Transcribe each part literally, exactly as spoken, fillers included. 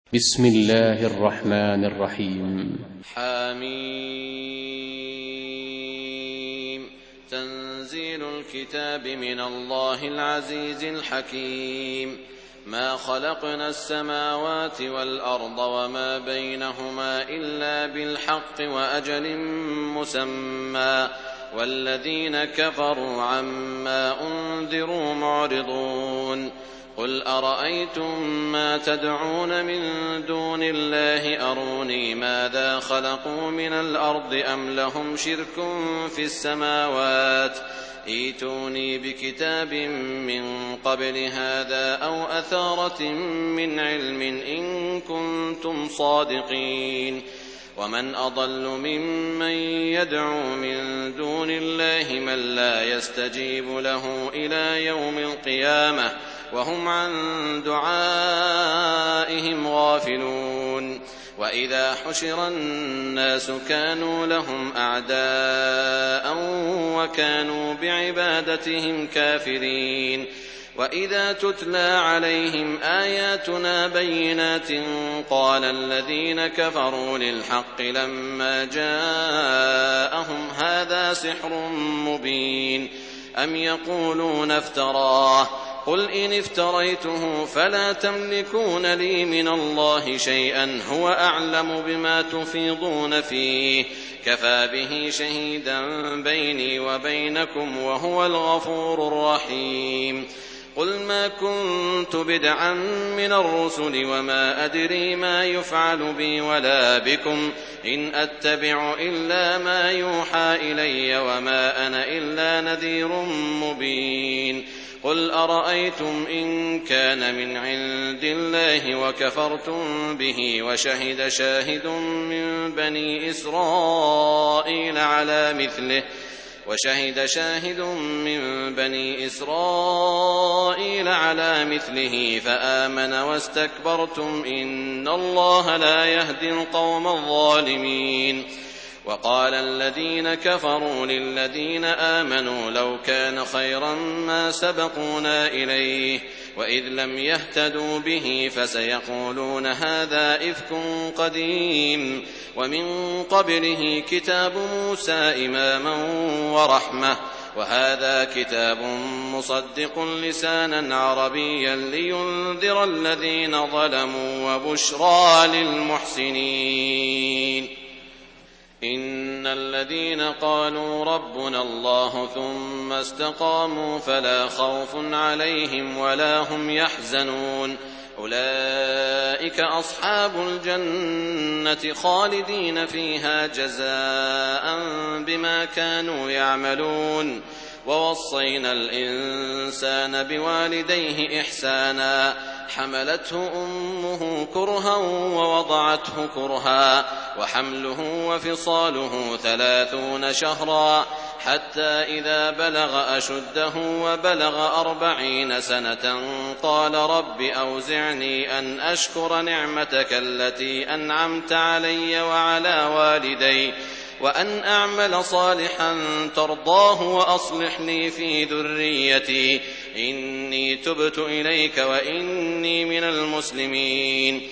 بسم الله الرحمن الرحيم. حميم. تنزيل الكتاب من الله العزيز الحكيم. ما خلقنا السماوات والأرض وما بينهما إلا بالحق وأجل مسمى والذين كفروا عما أنذروا معرضون. قل أرأيتم ما تدعون من دون الله أروني ماذا خلقوا من الأرض أم لهم شرك في السماوات ائتوني بكتاب من قبل هذا أو أثارة من علم إن كنتم صادقين. ومن أضل ممن يدعو من دون الله من لا يستجيب له إلى يوم القيامة وهم عن دعائهم غافلون. وإذا حشر الناس كانوا لهم أعداء وكانوا بعبادتهم كافرين. وإذا تتلى عليهم آياتنا بينات قال الذين كفروا للحق لما جاءهم هذا سحر مبين أم يقولون افتراه قل إن افتريته فلا تملكون لي من الله شيئا هو أعلم بما تفيضون فيه كفى به شهيدا بيني وبينكم وهو الغفور الرحيم. قل ما كنت بدعا من الرسل وما أدري ما يفعل بي ولا بكم إن أتبع إلا ما يوحى إلي وما أنا إلا نذير مبين. قل أرأيتم إن كان من عند الله وكفرتم به وشهد شاهد من بني إسرائيل على مثله وشهد شاهد من بني إسرائيل على مثله فآمن واستكبرتم إن الله لا يهدي القوم الظالمين. وقال الذين كفروا للذين آمنوا لو كان خيرا ما سبقونا إليه وإذ لم يهتدوا به فسيقولون هذا إفك قديم ومن قبله كتاب موسى إماما ورحمة وهذا كتاب مصدق لسانا عربيا لينذر الذين ظلموا وبشرى للمحسنين. إن الذين قالوا ربنا الله ثم استقاموا فلا خوف عليهم ولا هم يحزنون أولئك أصحاب الجنة خالدين فيها جزاء بما كانوا يعملون. ووصينا الإنسان بوالديه إحسانا حملته أمه كرها ووضعته كرها وحمله وفصاله ثلاثون شهرا حتى إذا بلغ أشده وبلغ أربعين سنة قال رب أوزعني أن أشكر نعمتك التي أنعمت علي وعلى والدي وأن أعمل صالحا ترضاه وأصلح لي في ذريتي إني تبت إليك وإني من المسلمين.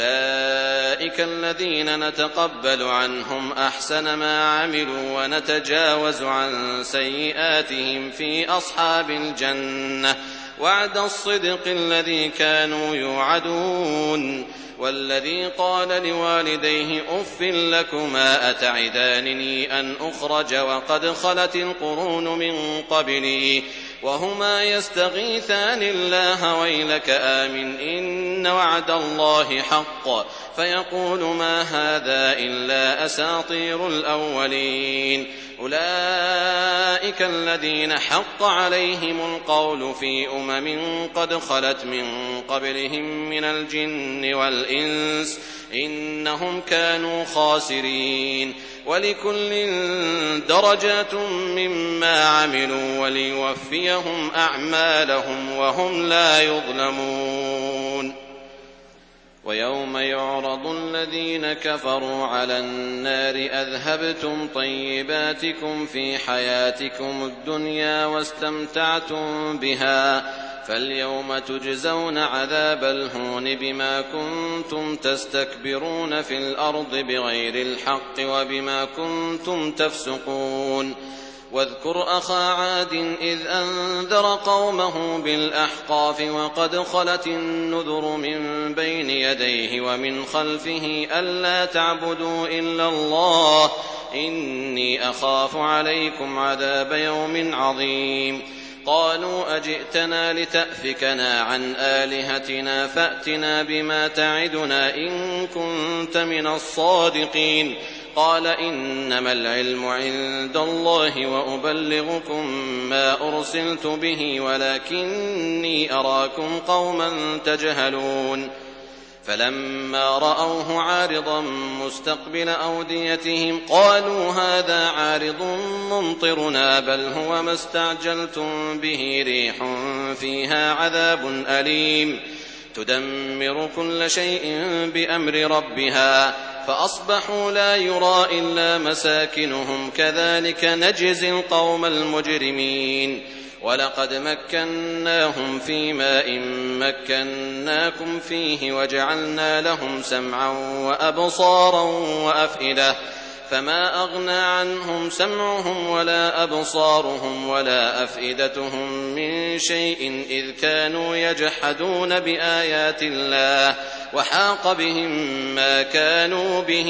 أولئك الذين نتقبل عنهم أحسن ما عملوا ونتجاوز عن سيئاتهم في أصحاب الجنة وعد الصدق الذي كانوا يوعدون. والذي قال لوالديه أف لكما أتعدانني أن أخرج وقد خلت القرون من قبلي وهما يستغيثان الله ويلك آمن إن وعد الله حق فيقول ما هذا إلا أساطير الأولين. أولئك الذين حق عليهم القول في أمم قد خلت من قبلهم من الجن والإنس إنهم كانوا خاسرين. ولكل درجات مما عملوا وليوفيهم أعمالهم وهم لا يظلمون. ويوم يعرض الذين كفروا على النار أذهبتم طيباتكم في حياتكم الدنيا واستمتعتم بها فاليوم تجزون عذاب الهون بما كنتم تستكبرون في الأرض بغير الحق وبما كنتم تفسقون واذكر أخا عاد إذ أنذر قومه بالأحقاف وقد خلت النذر من بين يديه ومن خلفه ألا تعبدوا إلا الله إني أخاف عليكم عذاب يوم عظيم قالوا أجئتنا لتأفكنا عن آلهتنا فأتنا بما تعدنا إن كنت من الصادقين قال إنما العلم عند الله وأبلغكم ما أرسلت به ولكني أراكم قوما تجهلون فلما رأوه عارضا مستقبل أوديتهم قالوا هذا عارض ممطرنا بل هو ما استعجلتم به ريح فيها عذاب أليم تدمر كل شيء بأمر ربها فأصبحوا لا يرى إلا مساكنهم كذلك نجزي القوم المجرمين ولقد مكناهم في ماء مكناكم فيه وجعلنا لهم سمعا وأبصارا وأفئدة فما أغنى عنهم سمعهم ولا أبصارهم ولا أفئدتهم من شيء إذ كانوا يجحدون بآيات الله وحاق بهم ما كانوا به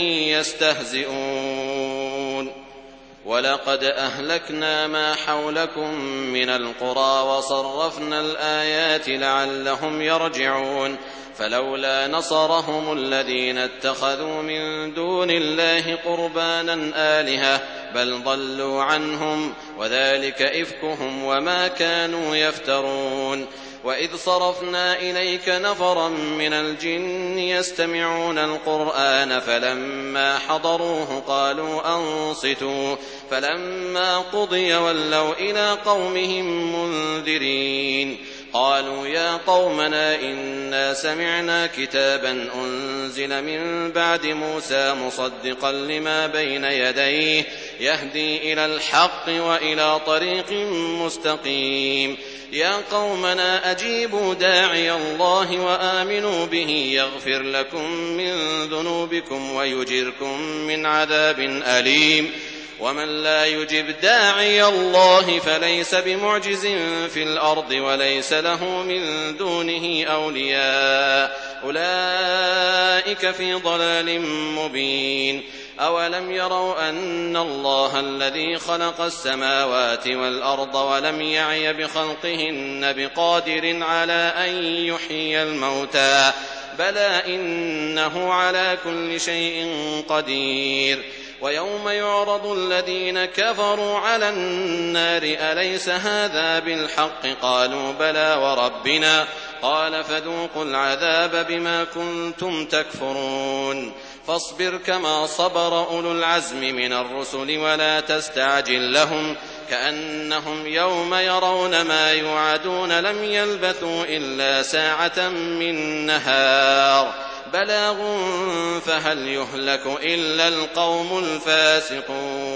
يستهزئون ولقد أهلكنا ما حولكم من القرى وصرفنا الآيات لعلهم يرجعون فلولا نصرهم الذين اتخذوا من دون الله قربانا آلهة بل ضلوا عنهم وذلك إفكهم وما كانوا يفترون وإذ صرفنا إليك نفرا من الجن يستمعون القرآن فلما حضروه قالوا أنصتوا فلما قضي ولوا إلى قومهم منذرين قالوا يا قومنا إنا سمعنا كتابا أنزل من بعد موسى مصدقا لما بين يديه يهدي إلى الحق وإلى طريق مستقيم يا قومنا أجيبوا داعي الله وآمنوا به يغفر لكم من ذنوبكم ويجركم من عذاب أليم ومن لا يجب داعي الله فليس بمعجز في الأرض وليس له من دونه أولياء أولئك في ضلال مبين أولم يروا أن الله الذي خلق السماوات والأرض ولم يعي بخلقهن بقادر على أن يحيي الموتى بلى إنه على كل شيء قدير ويوم يعرض الذين كفروا على النار أليس هذا بالحق قالوا بلى وربنا قال فذوقوا العذاب بما كنتم تكفرون فاصبر كما صبر أولو العزم من الرسل ولا تستعجل لهم كأنهم يوم يرون ما يوعدون لم يلبثوا إلا ساعة من نهار بلاغ فهل يهلك إلا القوم الفاسقون